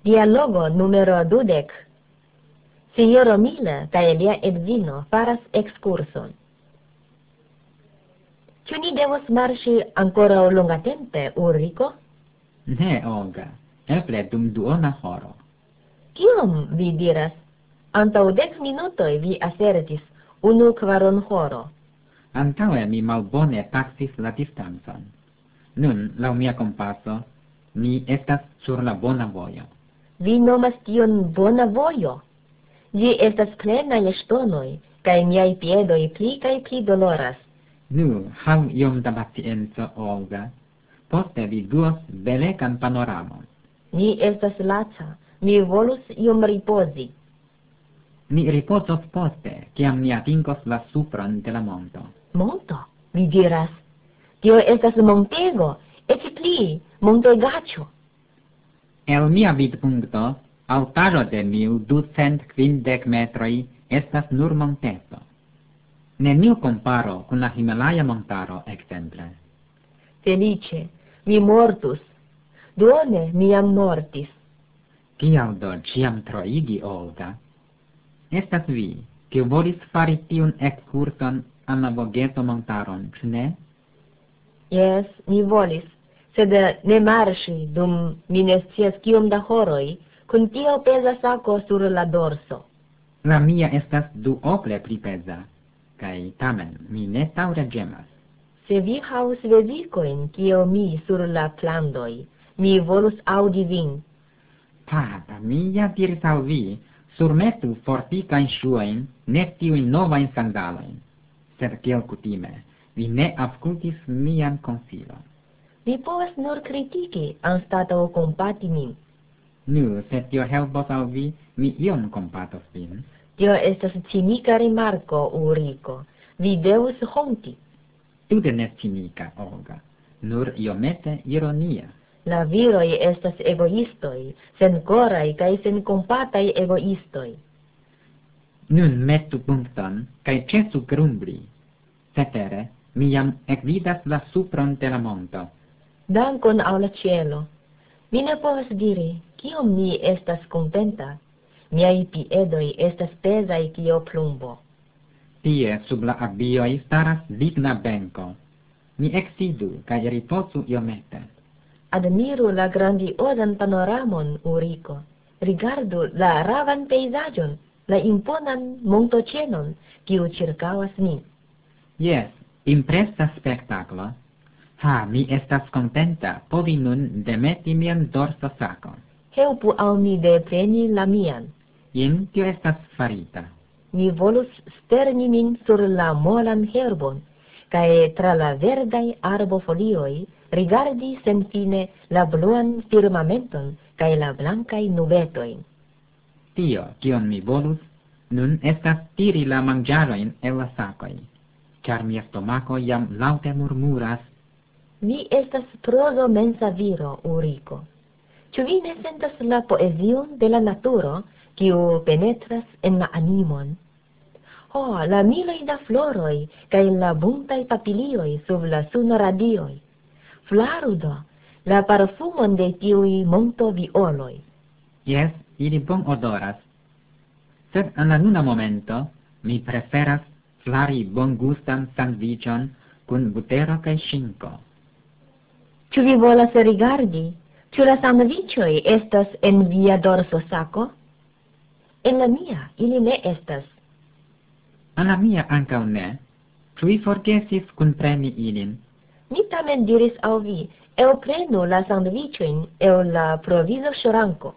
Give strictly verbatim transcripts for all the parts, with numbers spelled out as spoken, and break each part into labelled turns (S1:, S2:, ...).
S1: Dialogo numero dudek. Sinjoro Miller kaj lia edzino faras ekskurson. Ĉu ni devos marŝi ankoraŭ longatempe, Ulriko?
S2: Ne, Olga, eble dum duona horo.
S1: Kiom vi diras? Antaŭ dek minutoj vi asertis unu kvaron horo.
S2: Antaŭe mi malbone taksis la distancon. Nun, laŭ mia kompaso, ni estas sur la bona vojo.
S1: Vi nomas tion bona vojo? Ĝi estas plena je ŝtonoj, kaj miaj piedoj pli kaj pli doloras.
S2: Nu, hav iom da pacienco, Olga. Poste vi ĝuos belegan panoramon.
S1: Mi estas laca, mi volus iom ripozi.
S2: Ni ripozos poste, kiam ni atingos la supron de la monto.
S1: Monto, vi diras? Tio estas montego, eĉ pli, montegaĉo.
S2: El mia vidpunkto, altaĵo de mil ducent kvindek metroj estas nur monteto. Neniu komparo kun la Himalaja montaro, ekzemple.
S1: Felice, mi mortus. Duone mi jam mortis.
S2: Kial do ĉiam troigi, Olga? Estas vi, kiu volis fari tiun ekskurson al la Vogeto-montaron, ĉu ne?
S1: Jes, mi volis, sed ne marŝi dum mi ne scias kiom da horoj, kun tio peza sako sur la dorso.
S2: La mia estas duoble pli peza, kaj tamen mi ne daŭre ĝemas.
S1: Se vi havus vezikojn kiel mi sur la plandoj, mi volus aŭdi vin.
S2: Tata, mi ja diris al vi, surmetu fortikajn ŝuojn, ne tiujn novajn sandalojn. Sed kiel kutime, vi ne aŭskultis mian konsilon.
S1: Vi povas nur kritiki anstataŭ kompati min.
S2: Nu, se tio helpos al vi, mi iom kompatos vin.
S1: Tio estas cinika rimarko, Ulriko. Vi devus honti.
S2: Tute ne cinika, Olga, nur iomete ironia.
S1: La viroj estas egoistoj, senkoraj kaj senkompataj egoistoj.
S2: Nun metu punkton, kaj ĉesu grumbli. Cetere, mi jam ekvidas la supron de la monto.
S1: Dankon al la cielo. Mi ne povas diri, kiom mi estas kontenta. Miaj piedoj estas pezaj kiel plumbo.
S2: Tie, sub la abioj, staras digna benko. Ni eksidu kaj ripozu iomete.
S1: Admiru la grandiozan panoramon, Ulriko. Rigardu la ravan pejzaĝon, la imponan montoĉenon, kiu ĉirkaŭas nin.
S2: Jes, impresa spektaklo. Ha, mi estas kontenta povi nun demeti mian dorsosakon.
S1: Helpu al mi depreni la mian.
S2: Jen tio estas farita.
S1: Mi volus sterni min sur la molan herbon, kaj tra la verdaj arbofolioj rigardi senfine la bluan firmamenton kaj la blankaj nubetojn.
S2: Tio, kion mi volus, nun estas tiri la manĝaĵojn el la sakoj, ĉar mia stomako jam laŭte murmuras.
S1: Vi estas prozo mensa viro, Ulriko. Ĉu vi ne sentas la poezion de la naturo, kiu penetras en la animon? Ho, la miloj da floroj kaj la buntaj papilioj sub la sunradioj. Flaru do la parfumon de tiuj montovioloj.
S2: Jes, ili bon odoras. Sed en la nuna momento mi preferas flari bongustan sandviĉon kun butero kaj ŝinko.
S1: Ĉu vi volas rigardi? Ĉu la sandviĉoj estas en via dorsosako? En la mia ili ne estas.
S2: En la mia ankaŭ ne. Ĉu vi forgesis kunpreni ilin?
S1: Mi tamen diris al vi, elprenu la sandviĉojn el la provizo ŝranko.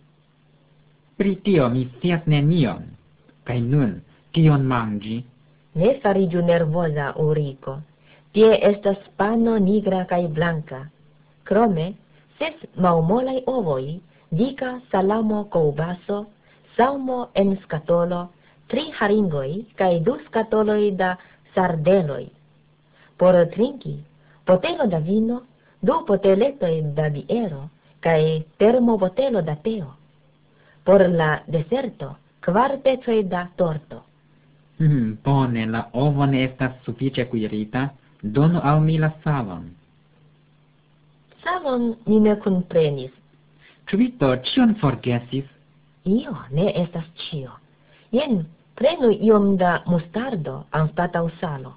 S2: Pri tio mi scias nenion. Kaj nun, kion manĝi?
S1: Ne fariĝu nervoza, Ulriko. Tie estas pano nigra kaj blanka. Krome, ses malmolaj ovoj, dika salamo kolbaso, salmo en skatolo, tri haringoj kaj du skatoloj da sardeloj. Por trinki, potelo da vino, du poteletoj da biero kaj termobotelo da teo. Por la deserto, kvar pecoj da torto.
S2: Hmm, bone, la ovo ne estas sufiĉe kuirita. Donu al mi la salon.
S1: Salon mi ne kunprenis.
S2: Ĉu vi do ĉion forgesis?
S1: Io ne estas cio. Jen, prenu iom da mustardo anstataŭ salo.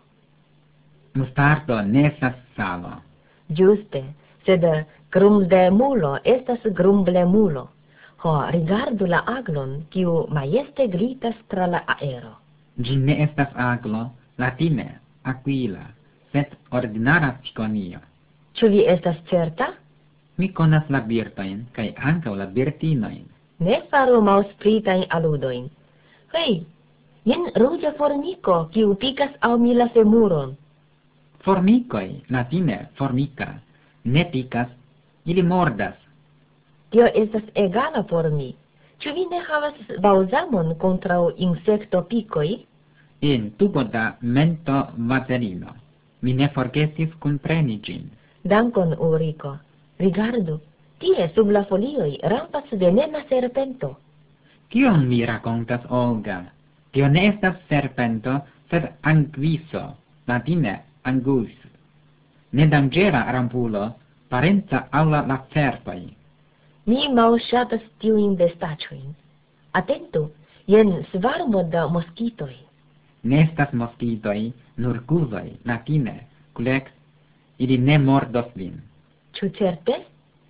S2: Mustardo ne estas salo.
S1: Ĝuste, sed grumblemulo estas grumblemulo. Ho, rigardu la aglon, kiu majeste glitas tra la aero.
S2: Ĝi ne estas aglo, latine, aquila, sed ordinara cikonio.
S1: Ĉu vi estas certa?
S2: Mi konas la birdojn kaj ankaŭ la birdinojn.
S1: Ne faru malspritajn aludojn. Hej, jen ruĝa formiko, kiu pikas al mi la femuron.
S2: Formikoj, latine formica, ne pikas, ili mordas.
S1: Tio estas egala por mi. Ĉu vi ne havas balzamon kontraŭ insektopikoj?
S2: En tubo da mento vazelino. Mi ne forgesis kunpreni ĝin.
S1: Dankon, Ulriko. Rigardu, tie sub la folioj rampas venena serpento.
S2: Kion vi rakontas, Olga? Tio ne estas serpento, sed anguiso, latine angus. Nedanĝera rampulo, parenca al la lacertoj.
S1: Mi malŝatas tiujn bestaĉojn. Atentu, jen svarmo da moskitoj.
S2: Ne estas moskitoj, nur guzoj, latine, kulek, ili ne mordos vin.
S1: Ĉu certe?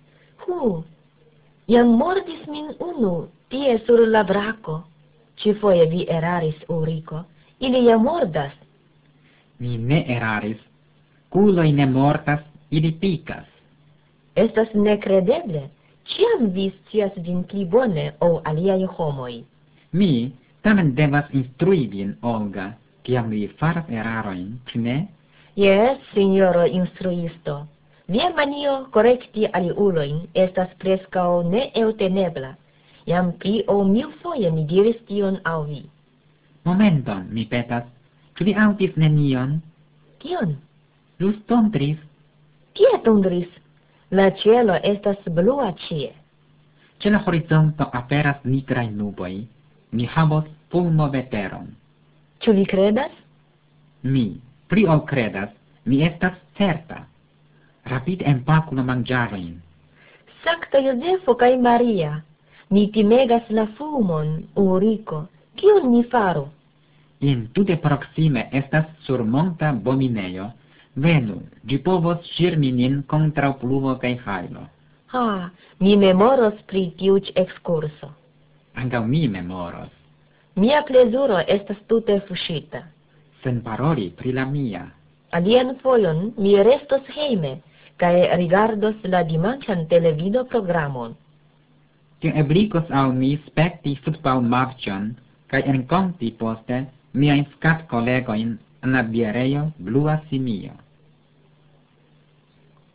S1: Hu, jam mordis min unu, tie sur la brako. Ĉifoje vi eraris, Ulriko. Ili jam mordas.
S2: Mi ne eraris. Kuloj ne mortas, ili pikas.
S1: Estas nekredeble. Ĉiam vi scias ĝin pli bone ol aliaj homoj.
S2: Mi tamen devas instrui vin, Olga, kiam vi faras erarojn, ĉu ne?
S1: Jes, sinjoro instruisto. Via manio korekti aliulojn estas preskaŭ neeltenebla. Jam pli ol milfoje mi diris tion al vi.
S2: Momenton, mi petas. Ĉu vi aŭdis nenion?
S1: Kion?
S2: Ĵus tondris.
S1: Kie tondris? La cielo estas blua ĉie.
S2: Ĉe la horizonto aperas nigraj nuboj. Mi havos fulmoveteron.
S1: Ĉu vi kredas?
S2: Mi, pli ol kredas, mi estas certa. Rapide empaku la manĝaĵojn.
S1: Sankta Jozefo kaj Maria, mi timegas la fulmon, Ulriko. Kion mi faru?
S2: In tute proksime estas surmonta bominejo. Venu, ĝi povos ŝirmi nin kontraŭ pluvo kaj hajlo.
S1: Ha, mi memoros pri tiu ĉi ekskurso.
S2: Ankaŭ mi memoros.
S1: Mia plezuro estas tute fuŝita.
S2: Sen paroli pri la mia.
S1: Alian fojon mi restos hejme kaj rigardos la dimanĉan televidoprogramon.
S2: Tio ebligos al mi spekti futbalmatĉon kaj renkonti poste miajn skatkolegojn en la bierejo Blua Simio.